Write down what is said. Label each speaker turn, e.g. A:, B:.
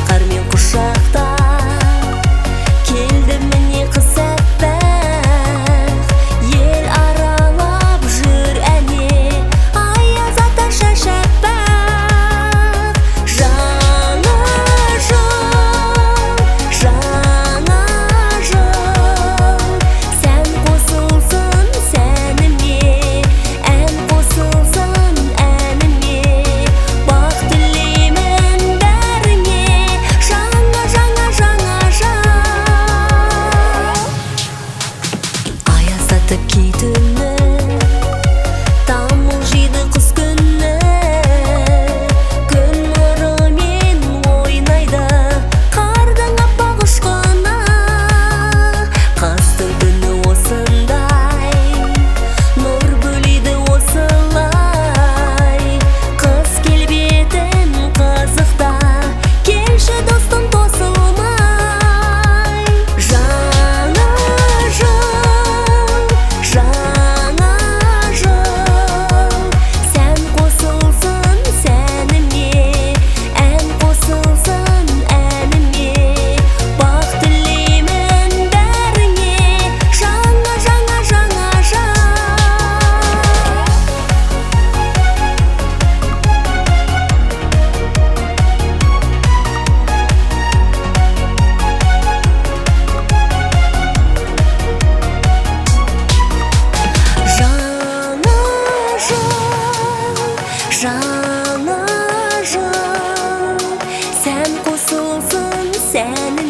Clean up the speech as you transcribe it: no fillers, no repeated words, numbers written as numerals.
A: Қармен құшақтап келді міне қыс аппақ, ел аралап жүр әне аяз ата шаш аппақ. Жаңа жыл, сән қосылсын сәніме, ән қосылсын әніме, бақ тілеймін бәріңе, жаңа жыл. Аяз атып кей түні, тамыл жейді қыс күні, күн нұрымен ойнайды қардың аппақ ұшқыны. Қыстың түні осындай, нұр бөлейді осылай, қыз келбетін қызықта, келші достым тосылмай. Жаңа жыл, сән қосылсын сәніме, ән қосылсын әніме, бақ тілеймін бәріңе, жаңа жыл. Жаңа жыл, сән қосылсын сәніме,